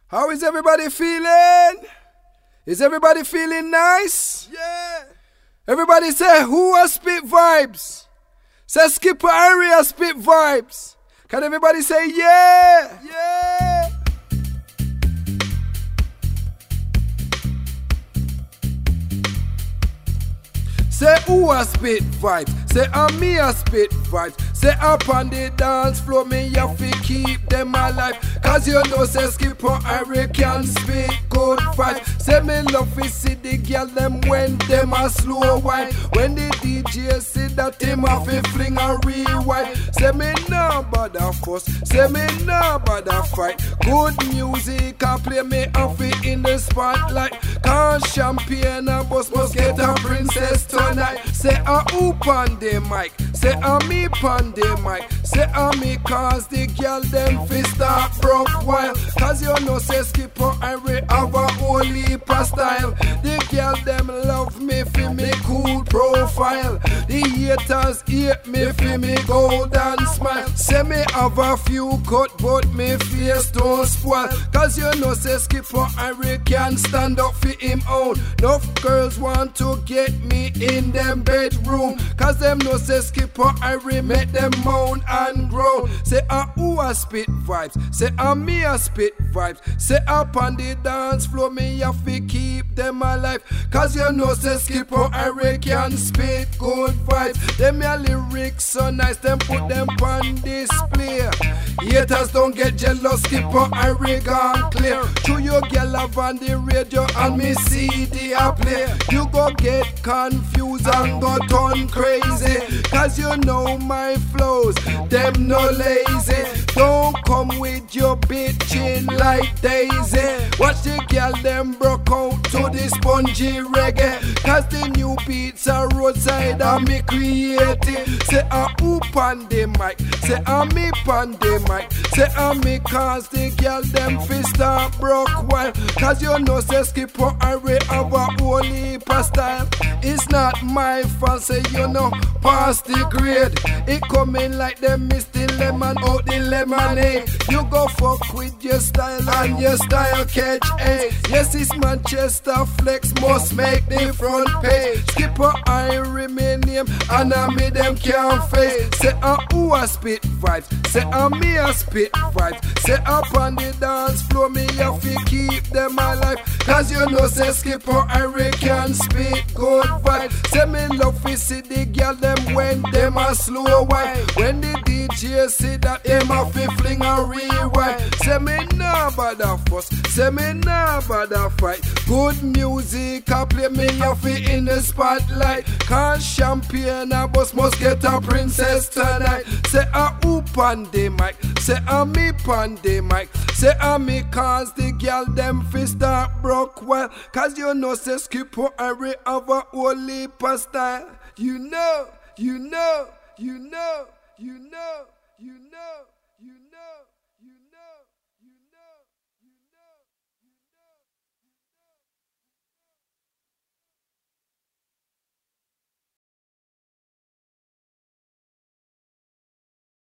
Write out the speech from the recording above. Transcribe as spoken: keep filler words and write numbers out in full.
How is everybody feeling? Is everybody feeling nice? Yeah. Everybody say, who a spit vibes? Say Skipper Area spit vibes. Can everybody say yeah? Yeah. Say who a spit vibes? Say I'm me a spit vibes. Say up on the dance floor, me have to keep them alive. Cause you know say Skipper Area can spit good vibes. Say me love to see the girl them when them a slow wine. When the D J say that him have to fling a rewind. Say me nah bother fuss. Say me nah bother fight. Good music I play me off it in the spotlight. Cause champagne and boss must get a princess tonight. Say a hoop on the mic. Say a me on the mic. Say a me cause the girl them fi start broke wild. Cause you know say Skipper Area have a whole heap of style. The girl them love me fi me cool profile. The haters hate me fi me golden smile. Say me have a few cut but me face don't spoil. Cause you know say Skipper Area can stand up for him own. Enough girls want to get me in them bedroom. Cause them know say Skipper Area make them moan and groan. Say a who a spit vibes. Say a me a spit vibes. Say up on the dance floor me have to keep them alive. Cause you know say Skipper Area can spit good vibes. Them your lyrics so nice, them put them on display. Haters don't get jealous, Skipper Area gone clear. To your girl have on the radio and me C D a play. You go get confused and go turn crazy. Cause you know my flows, them no lazy. Don't come with your bitchin' like Daisy. Watch the girl them broke out to the spongy reggae. Cause the new beats are roadside and me creative. Say a hoop on the mic. Say a me on the mic. Say a me cause the girl them fi start broke wild. Cause you know say Skipper Area have a whole heap of style. It's not my fault, say you know past the grade. It coming like them misty lemon out the lemonade. You go fuck with your style and your style catch ace. Yes, it's Manchester Flex must make the front page. Skipper Area me name and I me them can't face. Say a who a spit vibes. Say a me a spit vibes. Say up on the dance floor me have to keep them alive. Cause you know say Skipper Area can spit good vibes. Say me love to see the girl them when them a slow wine. When the D J say that him have to fling a rewind. Say me nah bother fuss. Say me nah bother fight. Good music I play me have to in the spotlight. Cause champagne and boss must get a princess tonight. Say a hoop on the mic. Say a me on the mic. Say a me cause the girl them fi start broke well. Cause you know say Skipper Area have a whole heap of style. You know, you know, you know, you know, you know.